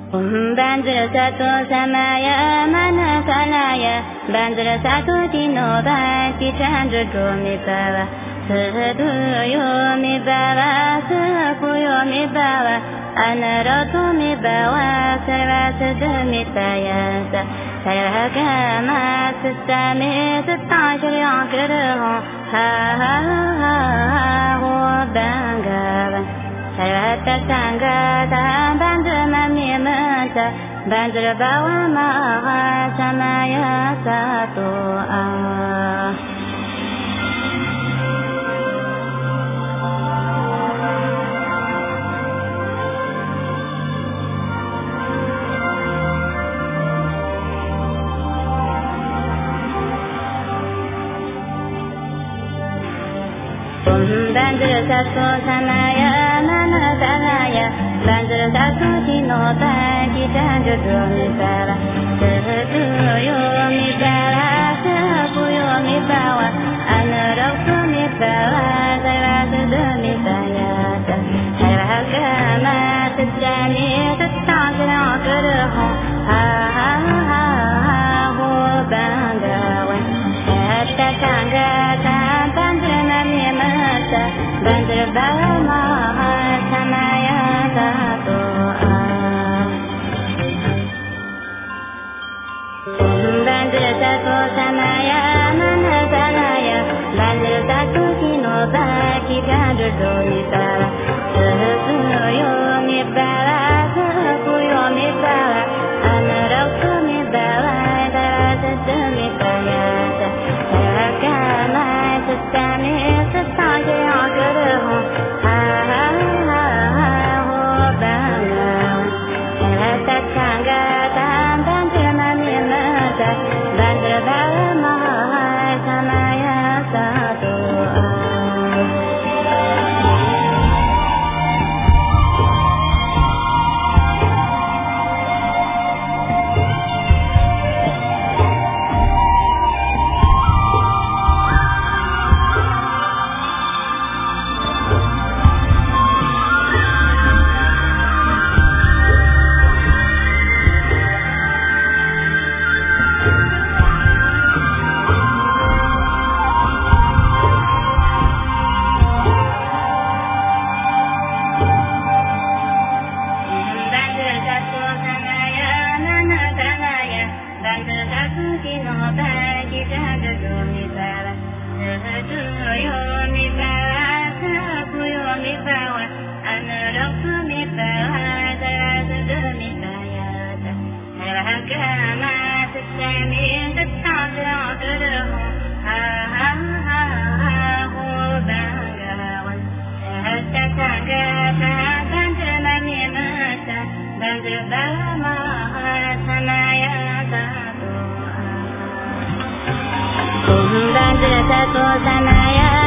Banjir satu samaya mana salaya Banjir satu dino baki chandra mi bawa Sedu yo mi bawa Seku yo mi bawa Anarotu mi bawa Sarva sedu mi sayasa Sarva kama sesami Setang yang kerhong Ha ha ha ho bangawan Sarvata sangata Banjir mami mata Banjir bawa maha samaya satu Banjir satu samaya mana salaya Banjir satu dino baki chandra mi bawa Sedu yo mi bawa Seku yo mi bawa Anarotu mi bawa Sarva sedu mi sayasa Sarva kama sesami Setang yang kerhong Ha ha ha ha ho bangawan Hatta sanggata Banjir mami mata Banjir bawa maha samaya satu Banjir satu samaya mana salaya Banjir satu dino baki chandra mi bawa Sedu yo mi bawa Seku yo mi bawa Anarotu mi bawa Sarva sedu mi sayasa Sarva kama sesami Setang yang kerhong Ha ha ha ha ho bangawan Hatta sanggata Banjir mami mata Banjir bawa maha samaya satu Banjir bawa maha samaya satu Banjir satu samaya